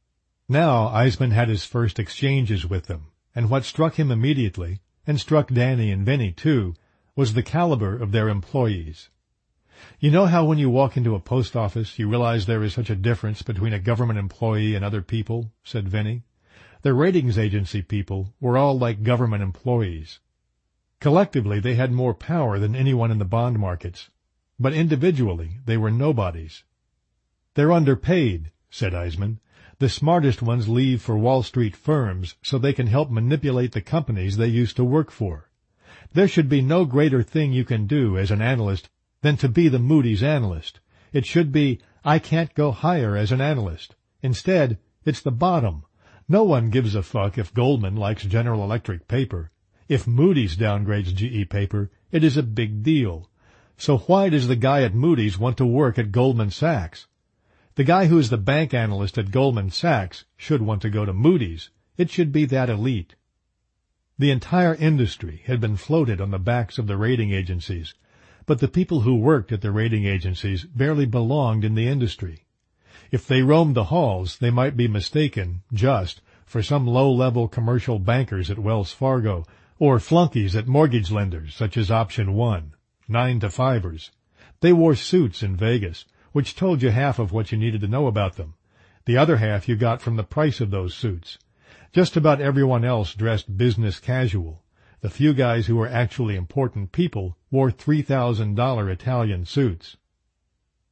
Now Eisman had his first exchanges with them, and what struck him immediately, and struck Danny and Vinny too, was the caliber of their employees. You know how when you walk into a post office you realize there is such a difference between a government employee and other people, said Vinny. The ratings agency people were all like government employees. Collectively they had more power than anyone in the bond markets, but individually they were nobodies. They're underpaid, said Eisman. The smartest ones leave for Wall Street firms so they can help manipulate the companies they used to work for. There should be no greater thing you can do as an analyst than to be the Moody's analyst. It should be, I can't go higher as an analyst. Instead, it's the bottom. No one gives a fuck if Goldman likes General Electric paper. If Moody's downgrades G E paper, it is a big deal. So why does the guy at Moody's want to work at Goldman Sachs? The guy who is the bank analyst at Goldman Sachs should want to go to Moody's. It should be that elite. The entire industry had been floated on the backs of the rating agencies, but the people who worked at the rating agencies barely belonged in the industry. If they roamed the halls, they might be mistaken, just, for some low-level commercial bankers at Wells Fargo, or flunkies at mortgage lenders such as Option One, nine-to-fivers. They wore suits in Vegas, which told you half of what you needed to know about them. The other half you got from the price of those suits. Just about everyone else dressed business casual. The few guys who were actually important people wore three thousand dollar Italian suits.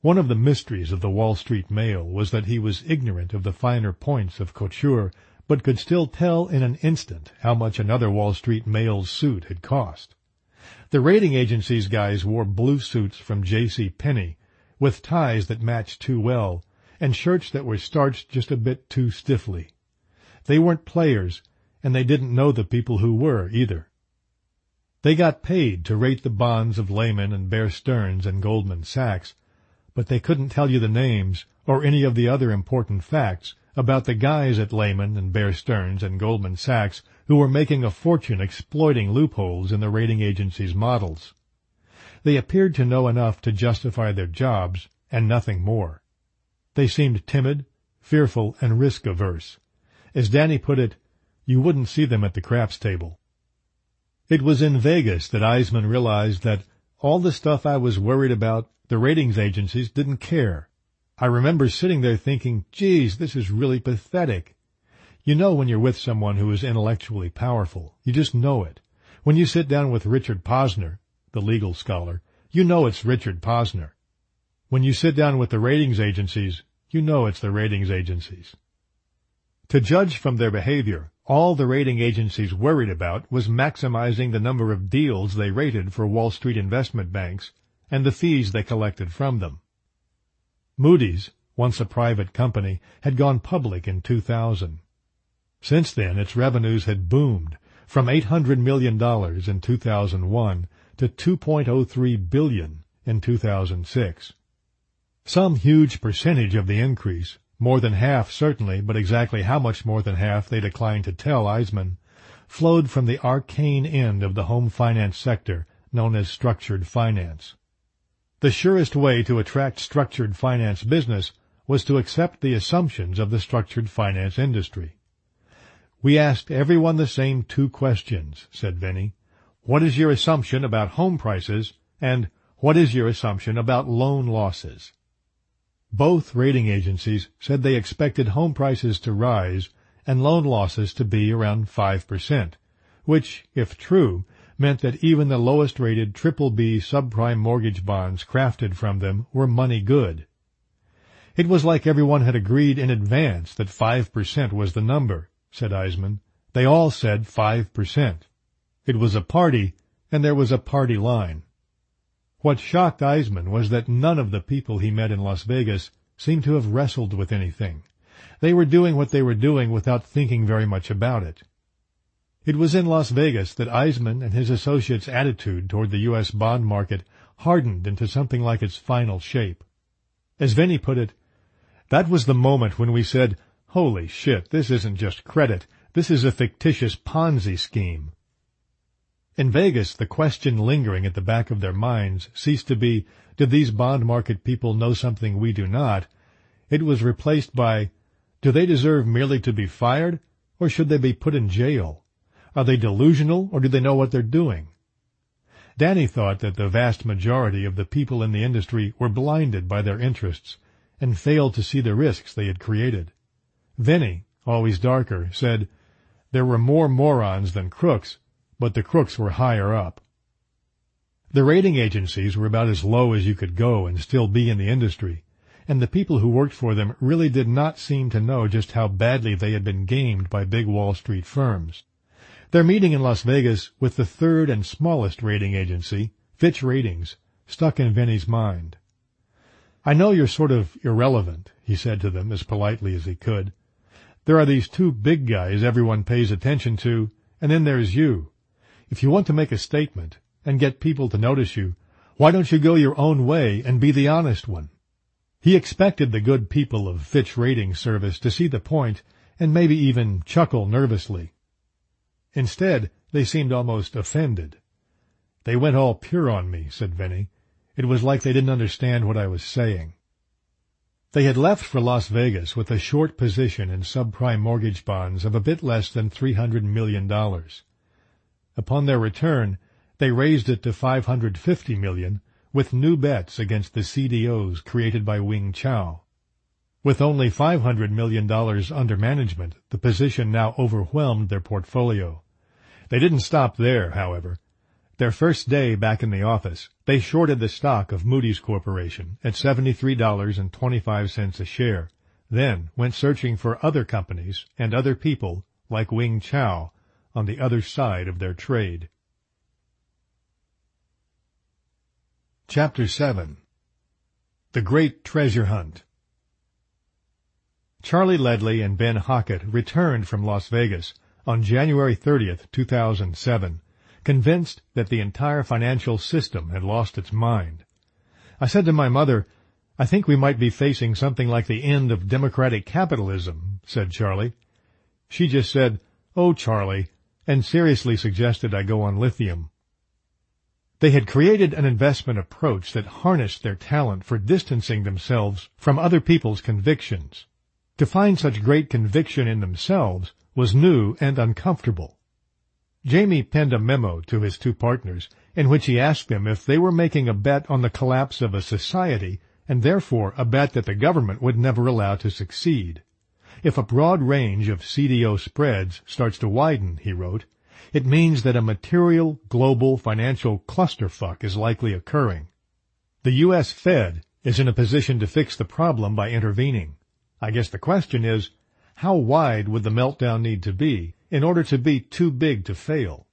One of the mysteries of the Wall Street mail was that he was ignorant of the finer points of couture, but could still tell in an instant how much another Wall Street mail suit had cost. The rating agency's guys wore blue suits from J C. Penney, with ties that matched too well, and shirts that were starched just a bit too stiffly. They weren't players, and they didn't know the people who were, either. They got paid to rate the bonds of Lehman and Bear Stearns and Goldman Sachs, but they couldn't tell you the names or any of the other important facts about the guys at Lehman and Bear Stearns and Goldman Sachs who were making a fortune exploiting loopholes in the rating agency's models. They appeared to know enough to justify their jobs, and nothing more. They seemed timid, fearful, and risk-averse. As Danny put it, you wouldn't see them at the craps table. It was in Vegas that Eisman realized that all the stuff I was worried about, the ratings agencies didn't care. I remember sitting there thinking, geez, this is really pathetic. You know when you're with someone who is intellectually powerful. You just know it. When you sit down with Richard Posner, the legal scholar, you know it's Richard Posner. When you sit down with the ratings agencies, you know it's the ratings agencies. To judge from their behavior, all the rating agencies worried about was maximizing the number of deals they rated for Wall Street investment banks and the fees they collected from them. Moody's, once a private company, had gone public in two thousand. Since then, its revenues had boomed from eight hundred million dollars in two thousand one to two point oh three billion dollars in two thousand six. Some huge percentage of the increase, more than half certainly, but exactly how much more than half they declined to tell Eisman, flowed from the arcane end of the home finance sector known as structured finance. The surest way to attract structured finance business was to accept the assumptions of the structured finance industry. We asked everyone the same two questions, said Vinny. What is your assumption about home prices, and what is your assumption about loan losses? Both rating agencies said they expected home prices to rise and loan losses to be around five percent, which, if true, meant that even the lowest-rated triple B subprime mortgage bonds crafted from them were money good. It was like everyone had agreed in advance that five percent was the number, said Eisman. They all said five percent. It was a party, and there was a party line. What shocked Eisman was that none of the people he met in Las Vegas seemed to have wrestled with anything. They were doing what they were doing without thinking very much about it. It was in Las Vegas that Eisman and his associates' attitude toward the U S bond market hardened into something like its final shape. As Vinny put it, that was the moment when we said, holy shit, this isn't just credit, this is a fictitious Ponzi scheme. In Vegas, the question lingering at the back of their minds ceased to be, did these bond market people know something we do not? It was replaced by, do they deserve merely to be fired, or should they be put in jail? Are they delusional, or do they know what they're doing? Danny thought that the vast majority of the people in the industry were blinded by their interests and failed to see the risks they had created. Vinny, always darker, said, there were more morons than crooks, but the crooks were higher up. The rating agencies were about as low as you could go and still be in the industry, and the people who worked for them really did not seem to know just how badly they had been gamed by big Wall Street firms. Their meeting in Las Vegas with the third and smallest rating agency, Fitch Ratings, stuck in Vinny's mind. I know you're sort of irrelevant, he said to them as politely as he could. There are these two big guys everyone pays attention to, and then there's you. If you want to make a statement and get people to notice you, why don't you go your own way and be the honest one? He expected the good people of Fitch Ratings Service to see the point and maybe even chuckle nervously. Instead, they seemed almost offended. They went all pure on me, said Vinny. It was like they didn't understand what I was saying. They had left for Las Vegas with a short position in subprime mortgage bonds of a bit less than three hundred million dollars. Upon their return, they raised it to five hundred fifty million dollars with new bets against the C D Os created by Wing Chow. With only five hundred million dollars under management, the position now overwhelmed their portfolio. They didn't stop there, however. Their first day back in the office, they shorted the stock of Moody's Corporation at seventy-three dollars and twenty-five cents a share, then went searching for other companies and other people like Wing Chow on the other side of their trade. Chapter seven. The Great Treasure Hunt. Charlie Ledley and Ben Hockett returned from Las Vegas on January thirtieth, two thousand seven, convinced that the entire financial system had lost its mind. I said to my mother, "I think we might be facing something like the end of democratic capitalism," said Charlie. She just said, "Oh, Charlie," and seriously suggested I go on lithium. They had created an investment approach that harnessed their talent for distancing themselves from other people's convictions. To find such great conviction in themselves was new and uncomfortable. Jamie penned a memo to his two partners in which he asked them if they were making a bet on the collapse of a society and therefore a bet that the government would never allow to succeed. If a broad range of C D O spreads starts to widen, he wrote, it means that a material, global financial clusterfuck is likely occurring. The U S Fed is in a position to fix the problem by intervening. I guess the question is, how wide would the meltdown need to be in order to be too big to fail?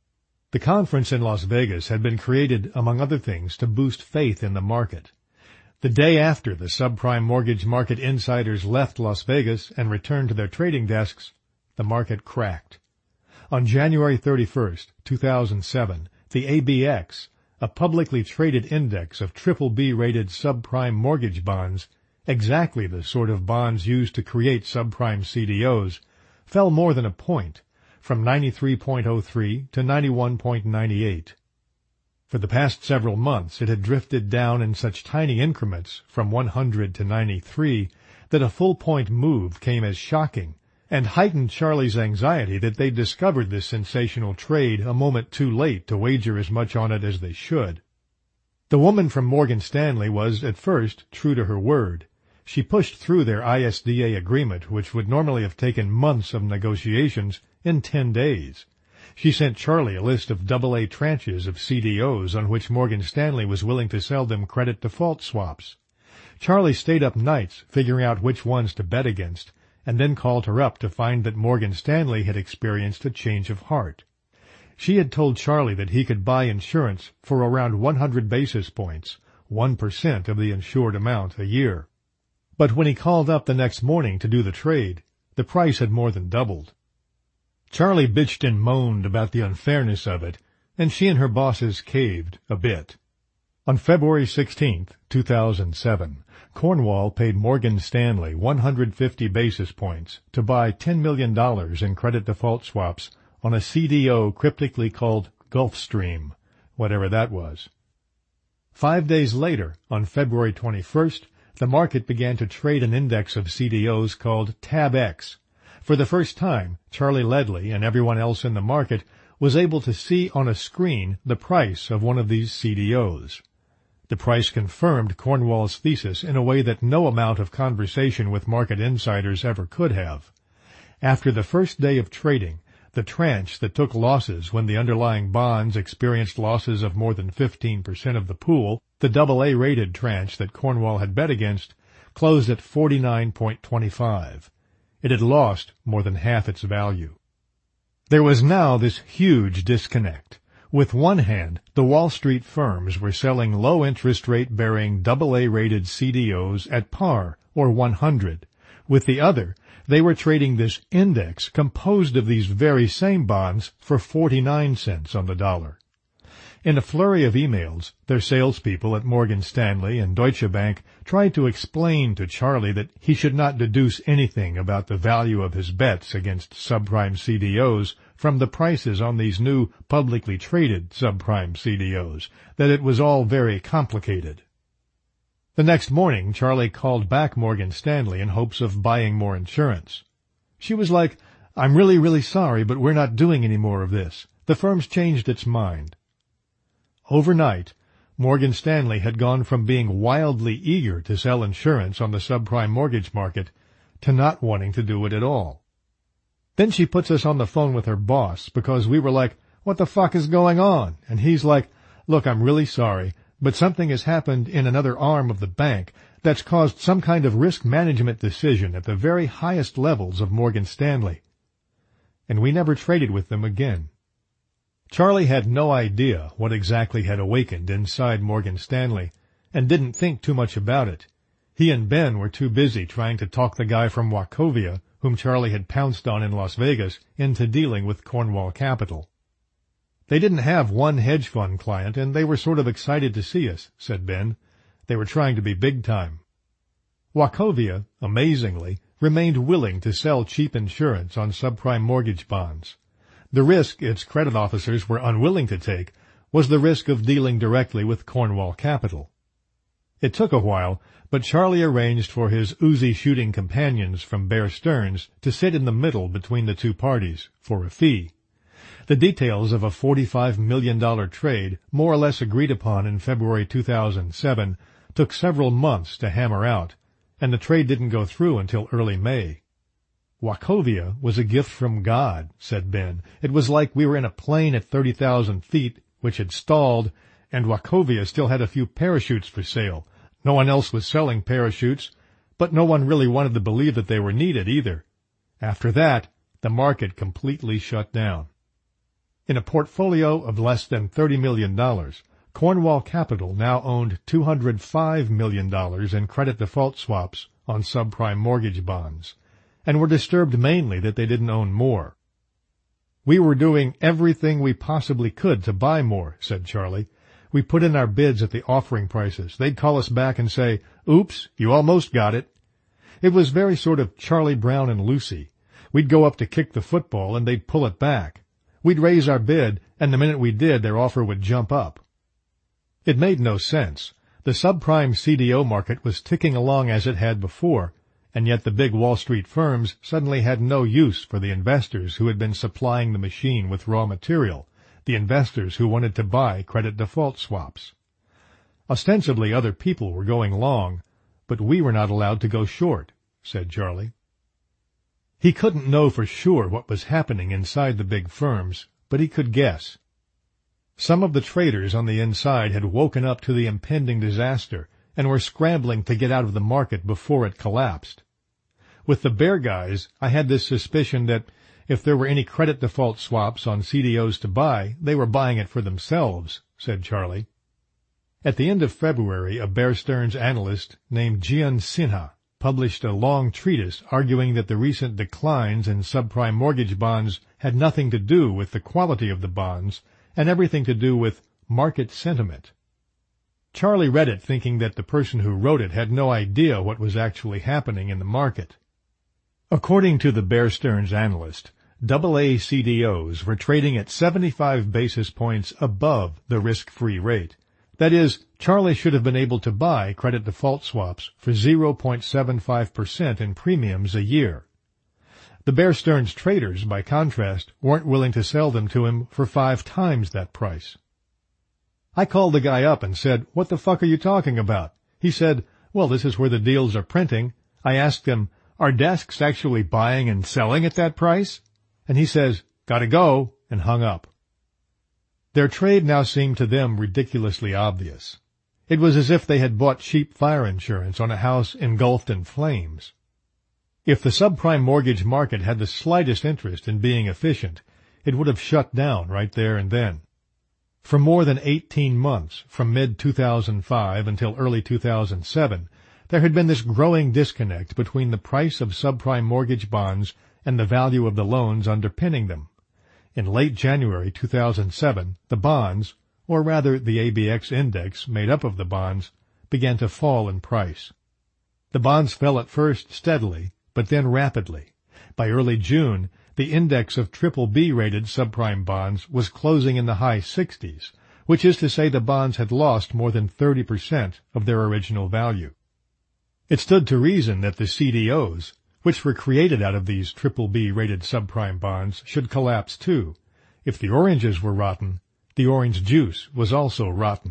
The conference in Las Vegas had been created, among other things, to boost faith in the market. The day after the subprime mortgage market insiders left Las Vegas and returned to their trading desks, the market cracked. On January thirty-first, two thousand seven, the A B X, a publicly traded index of triple B-rated subprime mortgage bonds, exactly the sort of bonds used to create subprime C D Os, fell more than a point, from ninety-three point oh three to ninety-one point nine eight. For the past several months it had drifted down in such tiny increments, from one hundred to ninety-three, that a full-point move came as shocking, and heightened Charlie's anxiety that they'd discovered this sensational trade a moment too late to wager as much on it as they should. The woman from Morgan Stanley was, at first, true to her word. She pushed through their I S D A agreement, which would normally have taken months of negotiations, in ten days. She sent Charlie a list of double A tranches of C D Os on which Morgan Stanley was willing to sell them credit default swaps. Charlie stayed up nights figuring out which ones to bet against, and then called her up to find that Morgan Stanley had experienced a change of heart. She had told Charlie that he could buy insurance for around one hundred basis points, one percent of the insured amount, a year. But when he called up the next morning to do the trade, the price had more than doubled. Charlie bitched and moaned about the unfairness of it, and she and her bosses caved a bit. On February sixteenth, two thousand seven, Cornwall paid Morgan Stanley one hundred fifty basis points to buy ten million dollars in credit default swaps on a C D O cryptically called Gulfstream, whatever that was. Five days later, on February twenty-first, the market began to trade an index of C D Os called TabX. For the first time, Charlie Ledley and everyone else in the market was able to see on a screen the price of one of these C D Os. The price confirmed Cornwall's thesis in a way that no amount of conversation with market insiders ever could have. After the first day of trading, the tranche that took losses when the underlying bonds experienced losses of more than fifteen percent of the pool, the double A-rated tranche that Cornwall had bet against, closed at forty-nine point two five. It had lost more than half its value. There was now this huge disconnect. With one hand, the Wall Street firms were selling low-interest rate-bearing double A-rated C D Os at par, or one hundred. With the other, they were trading this index composed of these very same bonds for forty-nine cents on the dollar. In a flurry of emails, their salespeople at Morgan Stanley and Deutsche Bank tried to explain to Charlie that he should not deduce anything about the value of his bets against subprime C D Os from the prices on these new publicly traded subprime C D Os, that it was all very complicated. The next morning, Charlie called back Morgan Stanley in hopes of buying more insurance. She was like, "I'm really, really sorry, but we're not doing any more of this. The firm's changed its mind." Overnight, Morgan Stanley had gone from being wildly eager to sell insurance on the subprime mortgage market to not wanting to do it at all. Then she puts us on the phone with her boss because we were like, what the fuck is going on? And he's like, look, I'm really sorry, but something has happened in another arm of the bank that's caused some kind of risk management decision at the very highest levels of Morgan Stanley. And we never traded with them again. Charlie had no idea what exactly had awakened inside Morgan Stanley, and didn't think too much about it. He and Ben were too busy trying to talk the guy from Wachovia, whom Charlie had pounced on in Las Vegas, into dealing with Cornwall Capital. They didn't have one hedge fund client, and they were sort of excited to see us, said Ben. They were trying to be big time. Wachovia, amazingly, remained willing to sell cheap insurance on subprime mortgage bonds. The risk its credit officers were unwilling to take was the risk of dealing directly with Cornwall Capital. It took a while, but Charlie arranged for his Uzi-shooting companions from Bear Stearns to sit in the middle between the two parties, for a fee. The details of a forty-five million dollars trade, more or less agreed upon in February two thousand seven, took several months to hammer out, and the trade didn't go through until early May. Wachovia was a gift from God, said Ben. It was like we were in a plane at thirty thousand feet, which had stalled, and Wachovia still had a few parachutes for sale. No one else was selling parachutes, but no one really wanted to believe that they were needed either. After that, the market completely shut down. In a portfolio of less than thirty million dollars, Cornwall Capital now owned two hundred five million dollars in credit default swaps on subprime mortgage bonds, and were disturbed mainly that they didn't own more. We were doing everything we possibly could to buy more, said Charlie. We put in our bids at the offering prices. They'd call us back and say, oops, you almost got it. It was very sort of Charlie Brown and Lucy. We'd go up to kick the football, and they'd pull it back. We'd raise our bid, and the minute we did, their offer would jump up. It made no sense. The subprime C D O market was ticking along as it had before, and yet the big Wall Street firms suddenly had no use for the investors who had been supplying the machine with raw material, the investors who wanted to buy credit default swaps. Ostensibly other people were going long, but we were not allowed to go short, said Charlie. He couldn't know for sure what was happening inside the big firms, but he could guess. Some of the traders on the inside had woken up to the impending disaster and were scrambling to get out of the market before it collapsed. With the Bear guys, I had this suspicion that if there were any credit default swaps on C D Os to buy, they were buying it for themselves, said Charlie. At the end of February, a Bear Stearns analyst named Jian Sinha published a long treatise arguing that the recent declines in subprime mortgage bonds had nothing to do with the quality of the bonds and everything to do with market sentiment. Charlie read it thinking that the person who wrote it had no idea what was actually happening in the market. According to the Bear Stearns analyst, double A C D Os were trading at seventy-five basis points above the risk-free rate. That is, Charlie should have been able to buy credit default swaps for zero point seven five percent in premiums a year. The Bear Stearns traders, by contrast, weren't willing to sell them to him for five times that price. I called the guy up and said, what the fuck are you talking about? He said, well, this is where the deals are printing. I asked him, are desks actually buying and selling at that price? And he says, gotta go, and hung up. Their trade now seemed to them ridiculously obvious. It was as if they had bought cheap fire insurance on a house engulfed in flames. If the subprime mortgage market had the slightest interest in being efficient, it would have shut down right there and then. For more than eighteen months, from mid two thousand five until early two thousand seven, there had been this growing disconnect between the price of subprime mortgage bonds and the value of the loans underpinning them. In late January two thousand seven, the bonds, or rather the A B X index made up of the bonds, began to fall in price. The bonds fell at first steadily, but then rapidly. By early June, the index of triple B-rated subprime bonds was closing in the high sixties, which is to say the bonds had lost more than thirty percent of their original value. It stood to reason that the C D Os, which were created out of these triple B-rated subprime bonds, should collapse too. If the oranges were rotten, the orange juice was also rotten.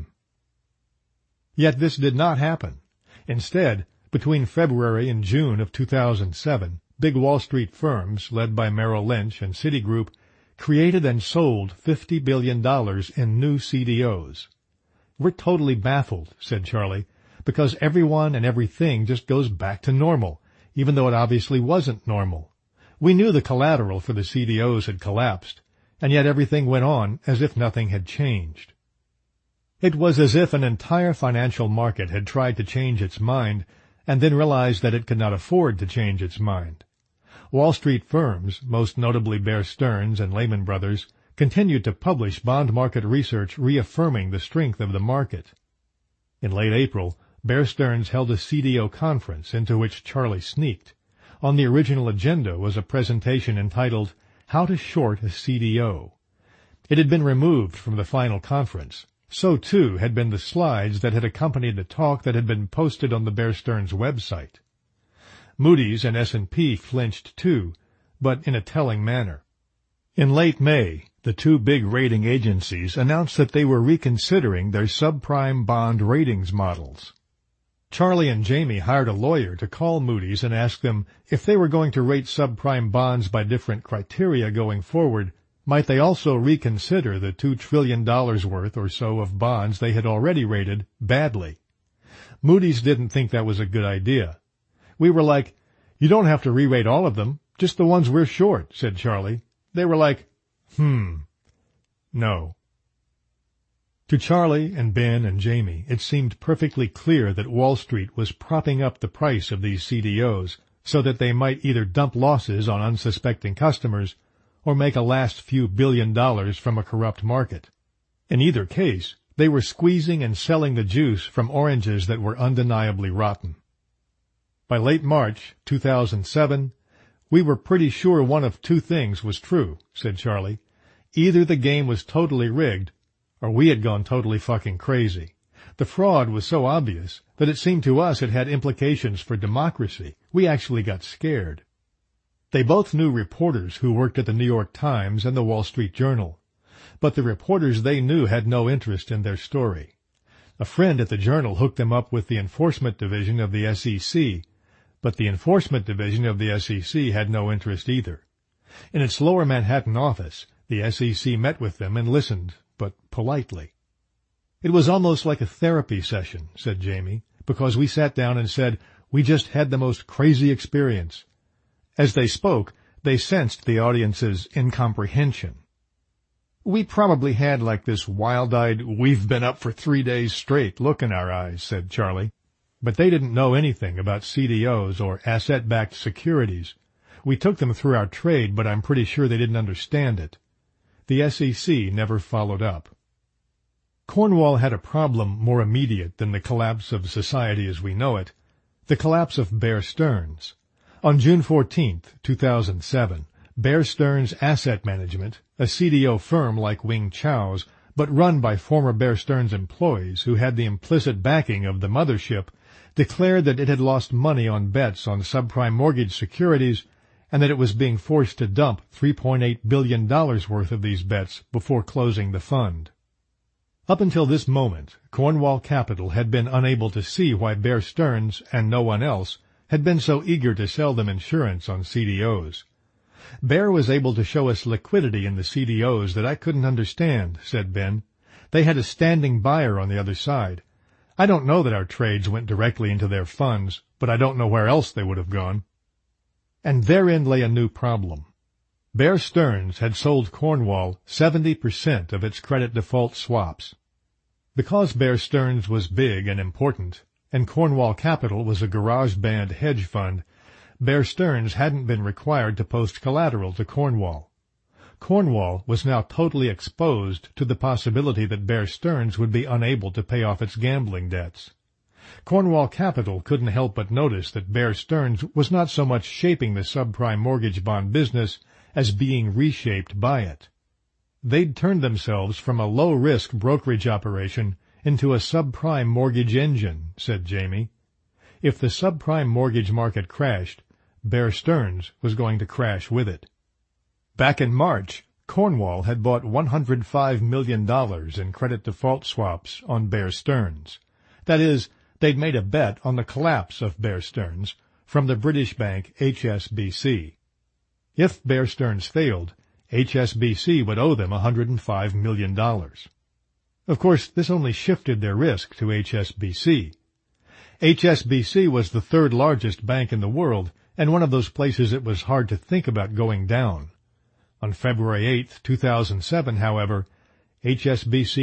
Yet this did not happen. Instead, between February and June of two thousand seven, big Wall Street firms, led by Merrill Lynch and Citigroup, created and sold fifty billion dollars in new C D Os. "We're totally baffled," said Charlie, "because everyone and everything just goes back to normal, even though it obviously wasn't normal. We knew the collateral for the C D Os had collapsed, and yet everything went on as if nothing had changed." It was as if an entire financial market had tried to change its mind and then realized that it could not afford to change its mind. Wall Street firms, most notably Bear Stearns and Lehman Brothers, continued to publish bond market research reaffirming the strength of the market. In late April, Bear Stearns held a C D O conference into which Charlie sneaked. On the original agenda was a presentation entitled "How to Short a C D O." It had been removed from the final conference. So, too, had been the slides that had accompanied the talk that had been posted on the Bear Stearns website. Moody's and S and P flinched, too, but in a telling manner. In late May, the two big rating agencies announced that they were reconsidering their subprime bond ratings models. Charlie and Jamie hired a lawyer to call Moody's and ask them if they were going to rate subprime bonds by different criteria going forward, might they also reconsider the two trillion dollars worth or so of bonds they had already rated badly. Moody's didn't think that was a good idea. "We were like, 'You don't have to re-rate all of them, just the ones we're short,'" said Charlie. They were like, hmm, no. To Charlie and Ben and Jamie, it seemed perfectly clear that Wall Street was propping up the price of these C D Os so that they might either dump losses on unsuspecting customers or make a last few billion dollars from a corrupt market. In either case, they were squeezing and selling the juice from oranges that were undeniably rotten. By late March two thousand seven, "We were pretty sure one of two things was true," said Charlie. "Either the game was totally rigged, or we had gone totally fucking crazy. The fraud was so obvious that it seemed to us it had implications for democracy. We actually got scared." They both knew reporters who worked at the New York Times and the Wall Street Journal, but the reporters they knew had no interest in their story. A friend at the Journal hooked them up with the Enforcement Division of the S E C, but the Enforcement Division of the S E C had no interest either. In its lower Manhattan office, the S E C met with them and listened, but politely. "It was almost like a therapy session," said Jamie, "because we sat down and said, 'We just had the most crazy experience.'" As they spoke, they sensed the audience's incomprehension. "We probably had like this wild-eyed, 'we've been up for three days straight' look in our eyes," said Charlie. "But they didn't know anything about C D Os or asset-backed securities. We took them through our trade, but I'm pretty sure they didn't understand it." The S E C never followed up. Cornwall had a problem more immediate than the collapse of society as we know it, the collapse of Bear Stearns. On June fourteenth, two thousand seven, Bear Stearns Asset Management, a C D O firm like Wing Chow's, but run by former Bear Stearns employees who had the implicit backing of the mothership, declared that it had lost money on bets on subprime mortgage securities and that it was being forced to dump three point eight billion dollars worth of these bets before closing the fund. Up until this moment, Cornwall Capital had been unable to see why Bear Stearns, and no one else, had been so eager to sell them insurance on C D Os. "Bear was able to show us liquidity in the C D Os that I couldn't understand," said Ben. "They had a standing buyer on the other side. I don't know that our trades went directly into their funds, but I don't know where else they would have gone." And therein lay a new problem. Bear Stearns had sold Cornwall seventy percent of its credit default swaps. Because Bear Stearns was big and important, and Cornwall Capital was a garage-band hedge fund, Bear Stearns hadn't been required to post collateral to Cornwall. Cornwall was now totally exposed to the possibility that Bear Stearns would be unable to pay off its gambling debts. Cornwall Capital couldn't help but notice that Bear Stearns was not so much shaping the subprime mortgage bond business as being reshaped by it. They'd turned themselves from a low-risk brokerage operation into a subprime mortgage engine, said Jamie. If the subprime mortgage market crashed, Bear Stearns was going to crash with it. Back in March, Cornwall had bought one hundred five million dollars in credit default swaps on Bear Stearns. That is, they'd made a bet on the collapse of Bear Stearns from the British bank H S B C. If Bear Stearns failed, H S B C would owe them one hundred five million dollars. Of course, this only shifted their risk to H S B C. H S B C was the third largest bank in the world, and one of those places it was hard to think about going down. On February eighth, two thousand seven, however, H S B C